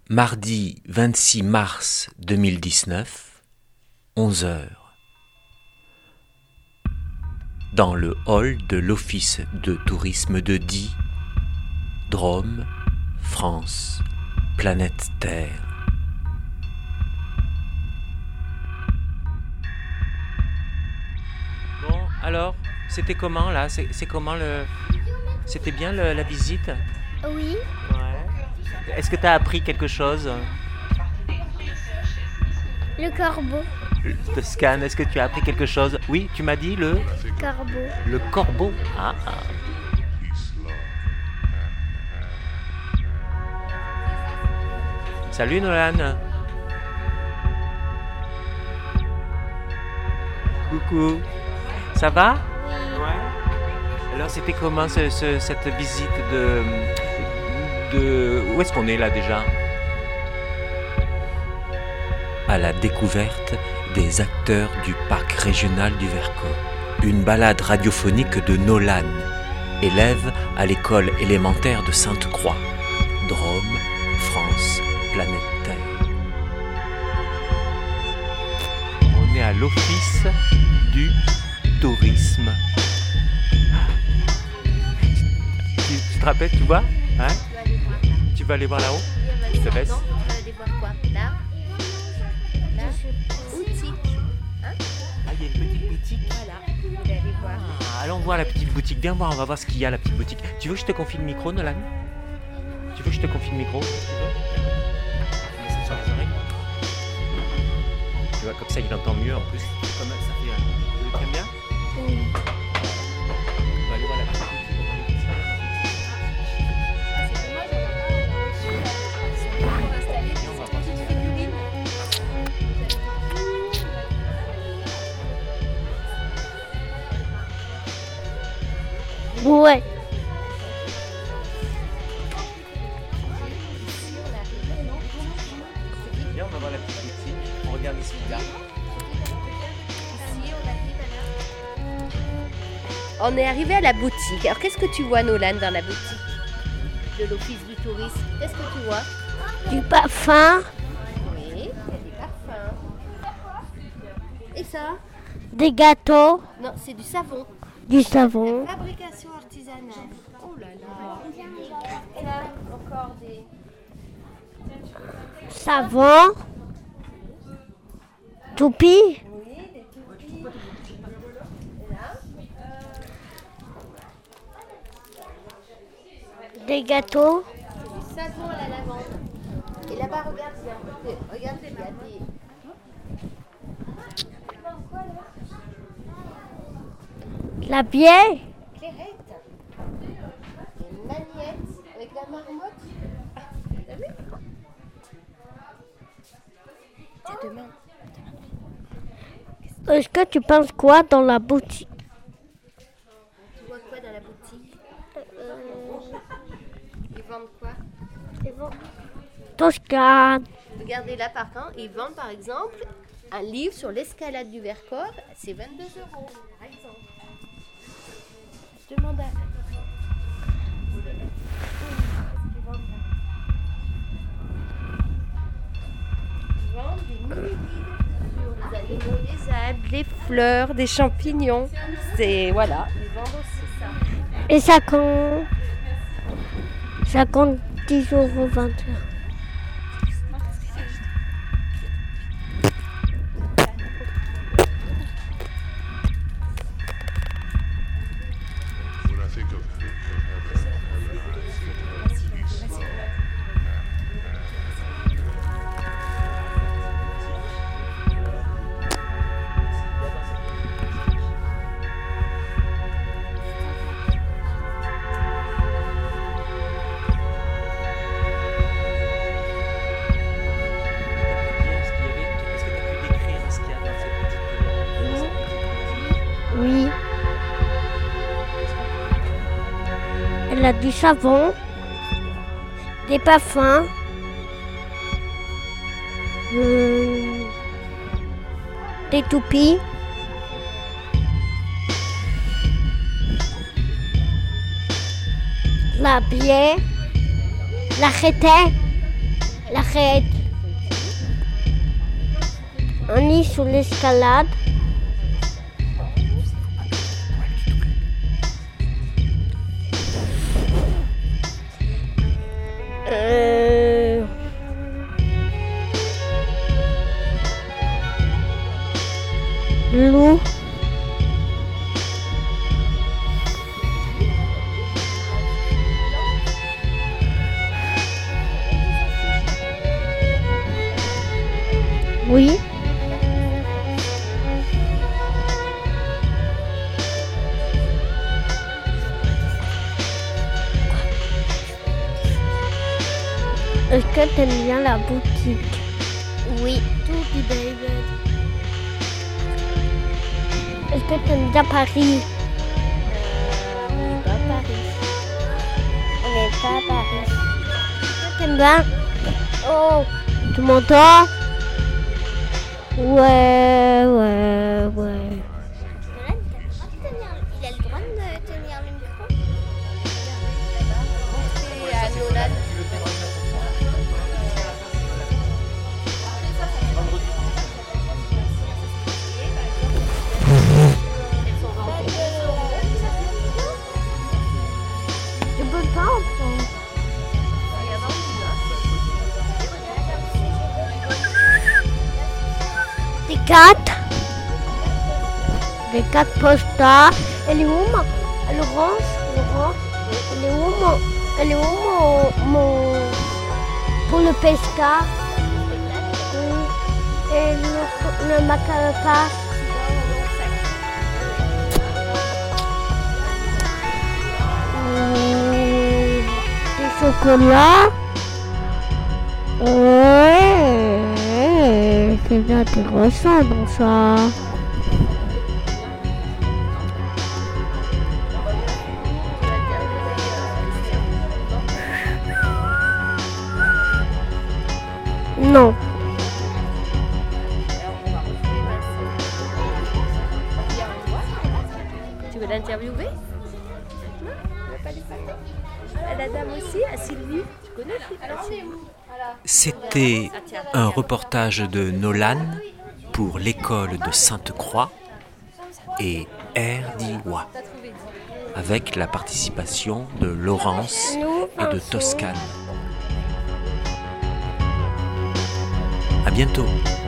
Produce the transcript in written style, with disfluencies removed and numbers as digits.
Mardi 26 mars 2019, 11h. Dans le hall de l'Office de tourisme de Die, Drôme, France, planète Terre. Bon, alors, c'était comment là ? C'est comment le... C'était bien la visite ? Oui. Ouais. Est-ce que tu as appris quelque chose ? Le corbeau. Toscane, est-ce que tu as appris quelque chose ? Oui, tu m'as dit le Corbeau. Le corbeau. Ah. Salut Nolan. Coucou. Ça va ? Ouais. Alors c'était comment cette visite de... Où est-ce qu'on est là déjà ? À la découverte des acteurs du parc régional du Vercors. Une balade radiophonique de Nolan, élève à l'école élémentaire de Sainte-Croix, Drôme, France, planète Terre. On est à l'Office du tourisme. Tu te rappelles, tu vois ? Hein ? Tu vas aller voir là-haut ? Je te laisse. Non, tu vas aller voir quoi ? Là ? Boutique. Ah, il y a une petite boutique. Voilà, vous allez aller voir. Ah, allons voir la petite boutique. Viens voir, on va voir ce qu'il y a, la petite boutique. Tu veux que je te confie le micro, Nolan ? Tu veux que je te confie le micro ? Tu veux ? Mets ça sur les oreilles. Tu vois, comme ça, il entend mieux en plus. Comme ça fait... Tu le aimes bien ? Oui. On va aller voir la petite boutique. On va aller voir ça. Ah, c'est dommage, on va installer des petites figurines. Ouais. Viens, on va voir la petite boutique. On regarde ici, là. Ici, on est arrivé à la boutique. Alors, qu'est-ce que tu vois, Nolan, dans la boutique de l'Office du tourisme ? Qu'est-ce que tu vois ? Du parfum, Oui, il y a des parfums. Et ça ? des gâteaux, Non, c'est du savon. du savon, Fabrication artisanale. Oh là là. Et là, encore des... savon, toupie, Oui, des toupies. Et là, des gâteaux, du savon à la lavande. Et là-bas, regarde, il y a des... la bière, clairettes. Une magnette avec la marmotte. T'as vu ? Tiens, demain. Est-ce que tu penses quoi dans la boutique? Tu vois quoi dans la boutique ? Ils vendent quoi ? Toscane, Regardez là, par contre, ils vendent par exemple un livre sur l'escalade du Vercors. C'est 22 €, par exemple. Je demande à... Ils vendent des mini-guides sur les animaux, les arbres, les fleurs, des champignons. C'est... Voilà, ils vendent aussi ça. et ça compte 10,21 €. When I think of Est-ce que tu as pu décrire ce qu'il y a dans cette petite... Oui. Elle a du savon, des parfums, des toupies, la bière, la rété, la Arrête. On est sur l'escalade. Loup. Oui. Est-ce que tu aimes bien la boutique? Oui, tout du David. Est-ce que tu aimes bien Paris? On n'est pas à Paris. On n'est pas à Paris. Est-ce que tu aimes bien? Oh, tu m'entends? Ouais. Il a le droit de tenir le micro? Montrer à Nolan. Je peux pas en prendre. Des 4 postas. Elle est où Laurence, elle est où mon pour le pesca? Oui. Et le macalapa. Du chocolat. Ouais, c'est intéressant donc ça. Non. Tu veux l'interviewer? Non, tu veux pas l'écouter? La dame aussi, à Sylvie. Tu connais Sylvie? C'était un reportage de Nolan pour l'école de Sainte-Croix et RDY, avec la participation de Laurence et de Toscane. À bientôt.